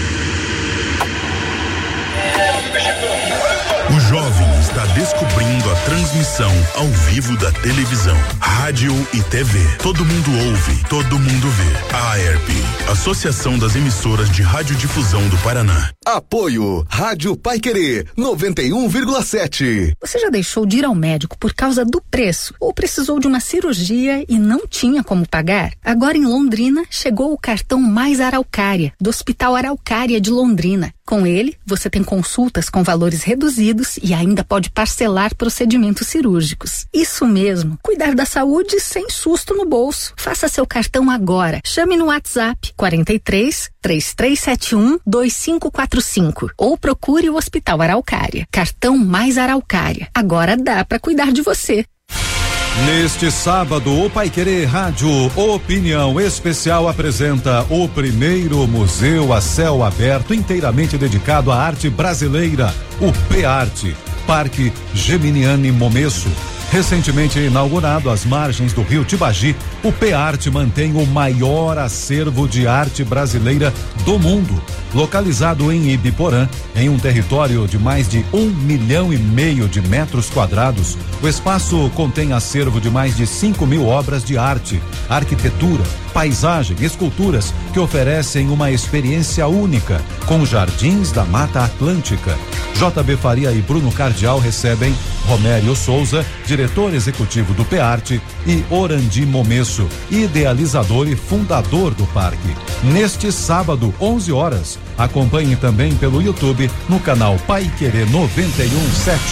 S14: O jovem está descobrindo a transmissão ao vivo da televisão, rádio e T V. Todo mundo ouve, todo mundo vê. A AERP, Associação das Emissoras de Radiodifusão do Paraná.
S26: Apoio Rádio Paiquerê noventa e um vírgula sete.
S15: Você já deixou de ir ao médico por causa do preço ou precisou de uma cirurgia e não tinha como pagar? Agora em Londrina chegou o cartão Mais Araucária, do Hospital Araucária de Londrina. Com ele, você tem consultas com valores reduzidos e ainda pode parcelar procedimentos cirúrgicos. Isso mesmo, cuidar da saúde sem susto no bolso. Faça seu cartão agora. Chame no WhatsApp quarenta e três, três três sete um, dois cinco quatro cinco ou procure o Hospital Araucária. Cartão Mais Araucária. Agora dá para cuidar de você.
S17: Neste sábado, o Paiquerê Rádio Opinião Especial apresenta o primeiro museu a céu aberto inteiramente dedicado à arte brasileira, o P-Arte, Parque Geminiani Momesso. Recentemente inaugurado às margens do rio Tibagi, o P-Arte mantém o maior acervo de arte brasileira do mundo. Localizado em Ibiporã, em um território de mais de um milhão e meio de metros quadrados, o espaço contém acervo de mais de cinco mil obras de arte, arquitetura, paisagem, esculturas que oferecem uma experiência única, com jardins da Mata Atlântica. J B Faria e Bruno Cardial recebem Romério Souza, diretor executivo do P-Arte, e Orandi Momesso, idealizador e fundador do parque. Neste sábado, onze horas, acompanhe também pelo YouTube no canal Paiquerê noventa e um sete.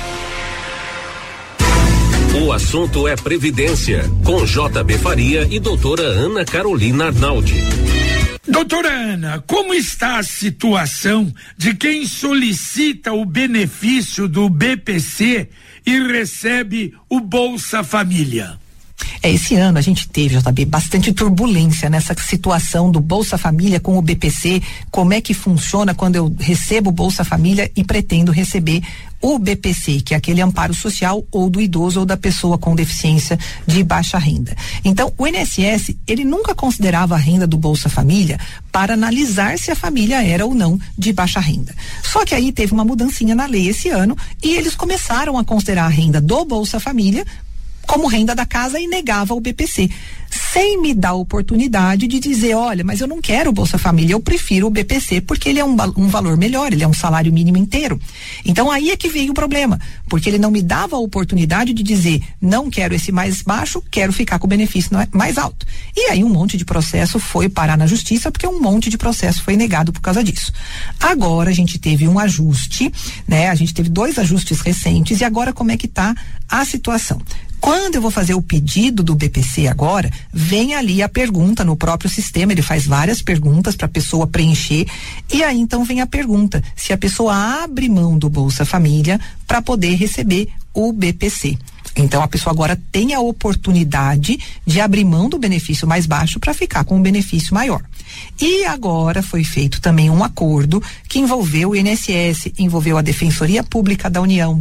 S24: O assunto é Previdência, com J B Faria e doutora Ana Carolina Arnaldi.
S18: Doutora Ana, como está a situação de quem solicita o benefício do B P C e recebe o Bolsa Família?
S20: É, esse ano a gente teve, J B, bastante turbulência nessa situação do Bolsa Família com o B P C, como é que funciona quando eu recebo o Bolsa Família e pretendo receber o B P C, que é aquele amparo social ou do idoso ou da pessoa com deficiência de baixa renda. Então, o I N S S, ele nunca considerava a renda do Bolsa Família para analisar se a família era ou não de baixa renda. Só que aí teve uma mudancinha na lei esse ano e eles começaram a considerar a renda do Bolsa Família como renda da casa e negava o B P C, sem me dar a oportunidade de dizer, olha, mas eu não quero o Bolsa Família, eu prefiro o B P C porque ele é um, um valor melhor, ele é um salário mínimo inteiro. Então aí é que veio o problema, porque ele não me dava a oportunidade de dizer, não quero esse mais baixo, quero ficar com o benefício mais alto. E aí um monte de processo foi parar na justiça, porque um monte de processo foi negado por causa disso. Agora a gente teve um ajuste, né? A gente teve dois ajustes recentes e agora como é que tá a situação? Quando eu vou fazer o pedido do B P C agora, vem ali a pergunta no próprio sistema, ele faz várias perguntas para a pessoa preencher, e aí então vem a pergunta se a pessoa abre mão do Bolsa Família para poder receber o B P C. Então a pessoa agora tem a oportunidade de abrir mão do benefício mais baixo para ficar com um benefício maior. E agora foi feito também um acordo que envolveu o I N S S, envolveu a Defensoria Pública da União,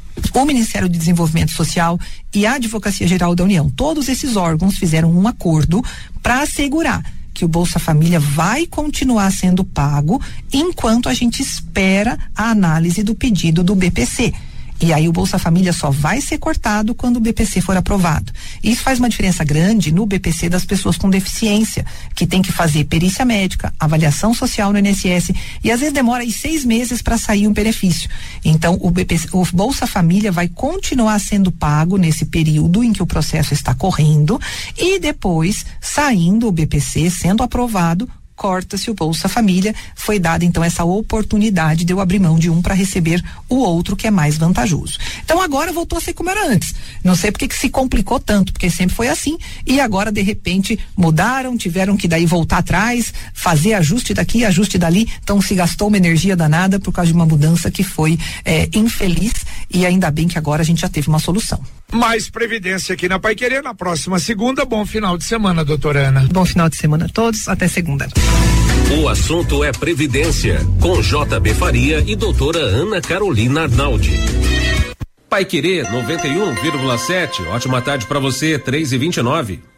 S20: o Ministério do Desenvolvimento Social e a Advocacia Geral da União. Todos esses órgãos fizeram um acordo para assegurar que o Bolsa Família vai continuar sendo pago enquanto a gente espera a análise do pedido do B P C. E aí o Bolsa Família só vai ser cortado quando o B P C for aprovado. Isso faz uma diferença grande no B P C das pessoas com deficiência, que tem que fazer perícia médica, avaliação social no I N S S e às vezes demora aí seis meses para sair um benefício. Então o B P C, o Bolsa Família vai continuar sendo pago nesse período em que o processo está correndo e depois, saindo o B P C, sendo aprovado, corta-se o Bolsa Família. Foi dada então essa oportunidade de eu abrir mão de um para receber o outro que é mais vantajoso. Então agora voltou a ser como era antes. Não sei porque que se complicou tanto, porque sempre foi assim e agora de repente mudaram, tiveram que daí voltar atrás, fazer ajuste daqui, ajuste dali, então se gastou uma energia danada por causa de uma mudança que foi é, infeliz e ainda bem que agora a gente já teve uma solução.
S18: Mais Previdência aqui na Paiquerê na próxima segunda. Bom final de semana, doutora Ana.
S20: Bom final de semana a todos, até segunda.
S24: O assunto é Previdência, com J B Faria e doutora Ana Carolina Arnaldi.
S4: Paiquerê noventa e um vírgula sete, ótima tarde para você, três e vinte e nove.